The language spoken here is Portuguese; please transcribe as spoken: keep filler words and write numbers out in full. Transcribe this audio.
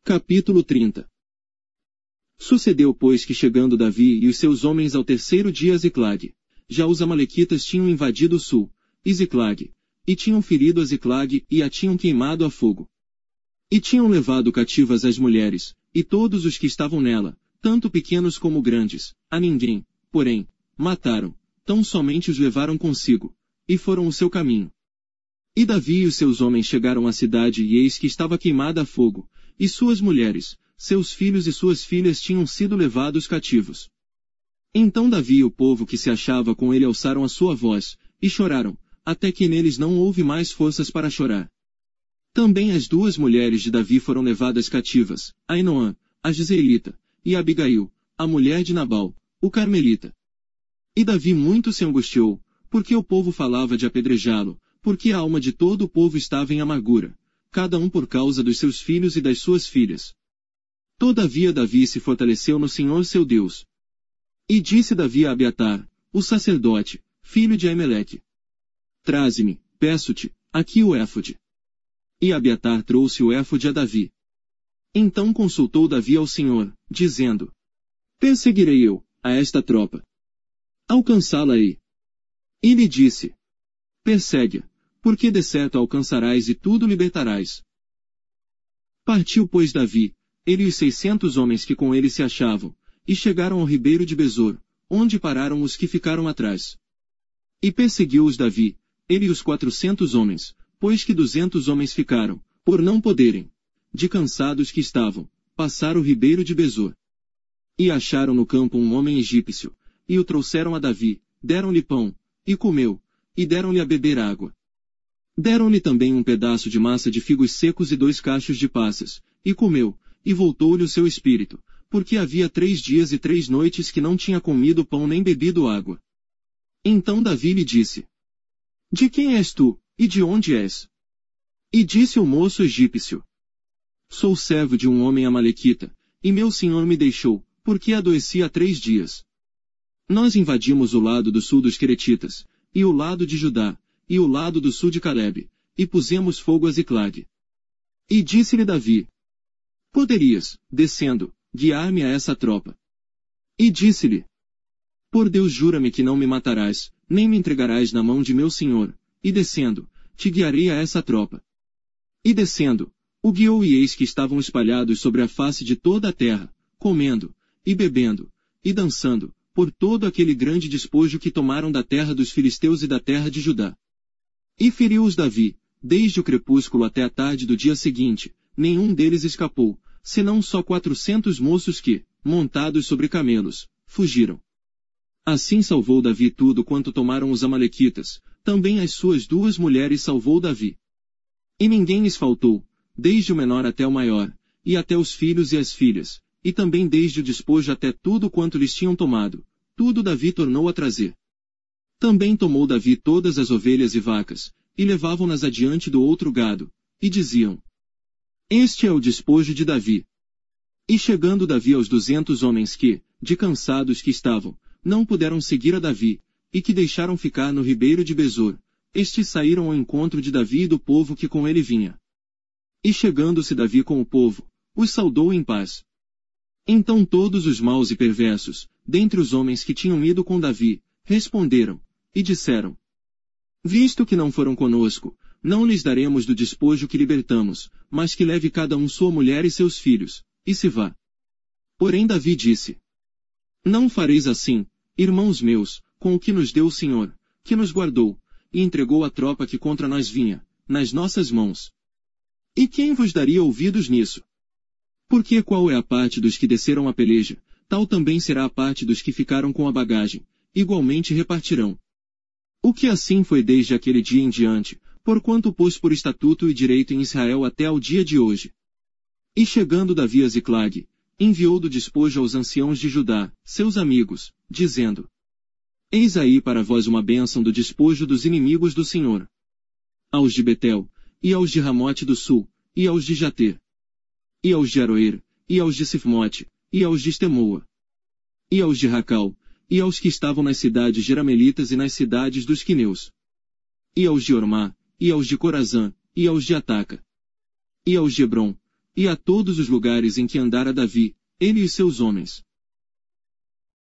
Capítulo trinta. Sucedeu, pois, que chegando Davi e os seus homens ao terceiro dia a Ziclag, já os amalequitas tinham invadido o sul, e Ziclag, e tinham ferido a Ziclag e a tinham queimado a fogo. E tinham levado cativas as mulheres, e todos os que estavam nela, tanto pequenos como grandes, a ninguém, porém, mataram, tão somente os levaram consigo, e foram o seu caminho. E Davi e os seus homens chegaram à cidade e eis que estava queimada a fogo, e suas mulheres, seus filhos e suas filhas tinham sido levados cativos. Então Davi e o povo que se achava com ele alçaram a sua voz, e choraram, até que neles não houve mais forças para chorar. Também as duas mulheres de Davi foram levadas cativas, Ainoã, a Jezreelita, e Abigail, a mulher de Nabal, o Carmelita. E Davi muito se angustiou, porque o povo falava de apedrejá-lo, porque a alma de todo o povo estava em amargura, cada um por causa dos seus filhos e das suas filhas. Todavia Davi se fortaleceu no Senhor seu Deus. E disse Davi a Abiatar, o sacerdote, filho de Aimeleque: Traze-me, peço-te, aqui o éfode. E Abiatar trouxe o éfode a Davi. Então consultou Davi ao Senhor, dizendo: Perseguirei eu, a esta tropa. Alcançá-la-ei. E lhe disse: Persegue-a, porque de certo a alcançarás e tudo libertarás. Partiu, pois, Davi, ele e os seiscentos homens que com ele se achavam, e chegaram ao ribeiro de Besor, onde pararam os que ficaram atrás. E perseguiu-os Davi, ele e os quatrocentos homens, pois que duzentos homens ficaram, por não poderem, de cansados que estavam, passar o ribeiro de Besor. E acharam no campo um homem egípcio, e o trouxeram a Davi, deram-lhe pão, e comeu, e deram-lhe a beber água. Deram-lhe também um pedaço de massa de figos secos e dois cachos de passas, e comeu, e voltou-lhe o seu espírito, porque havia três dias e três noites que não tinha comido pão nem bebido água. Então Davi lhe disse: De quem és tu, e de onde és? E disse o moço egípcio: Sou servo de um homem amalequita, e meu senhor me deixou, porque adoeci há três dias. Nós invadimos o lado do sul dos Queretitas, e o lado de Judá, e o lado do sul de Calebe, e pusemos fogo a Ziclag. E disse-lhe Davi: Poderias, descendo, guiar-me a essa tropa. E disse-lhe: Por Deus, jura-me que não me matarás, nem me entregarás na mão de meu senhor, e descendo, te guiarei a essa tropa. E descendo, o guiou e eis que estavam espalhados sobre a face de toda a terra, comendo, e bebendo, e dançando, por todo aquele grande despojo que tomaram da terra dos filisteus e da terra de Judá. E feriu-os Davi, desde o crepúsculo até a tarde do dia seguinte, nenhum deles escapou, senão só quatrocentos moços que, montados sobre camelos, fugiram. Assim salvou Davi tudo quanto tomaram os amalequitas, também as suas duas mulheres salvou Davi. E ninguém lhes faltou, desde o menor até o maior, e até os filhos e as filhas, e também desde o despojo até tudo quanto lhes tinham tomado, tudo Davi tornou a trazer. Também tomou Davi todas as ovelhas e vacas, e levavam-nas adiante do outro gado, e diziam: Este é o despojo de Davi. E chegando Davi aos duzentos homens que, de cansados que estavam, não puderam seguir a Davi, e que deixaram ficar no ribeiro de Besor, estes saíram ao encontro de Davi e do povo que com ele vinha. E chegando-se Davi com o povo, os saudou em paz. Então todos os maus e perversos, dentre os homens que tinham ido com Davi, responderam, e disseram: Visto que não foram conosco, não lhes daremos do despojo que libertamos, mas que leve cada um sua mulher e seus filhos, e se vá. Porém Davi disse: Não fareis assim, irmãos meus, com o que nos deu o Senhor, que nos guardou, e entregou a tropa que contra nós vinha, nas nossas mãos. E quem vos daria ouvidos nisso? Porque qual é a parte dos que desceram a peleja, tal também será a parte dos que ficaram com a bagagem, igualmente repartirão. O que assim foi desde aquele dia em diante, porquanto pôs por estatuto e direito em Israel até ao dia de hoje. E chegando Davi a Ziclag, enviou do despojo aos anciãos de Judá, seus amigos, dizendo: Eis aí para vós uma bênção do despojo dos inimigos do Senhor. Aos de Betel, e aos de Ramote do Sul, e aos de Jater, e aos de Aroer, e aos de Sifmote, e aos de Estemoa, e aos de Racal, e aos que estavam nas cidades jeramelitas e nas cidades dos quineus, e aos de Ormá, e aos de Corazã, e aos de Ataca, e aos de Hebron, e a todos os lugares em que andara Davi, ele e seus homens.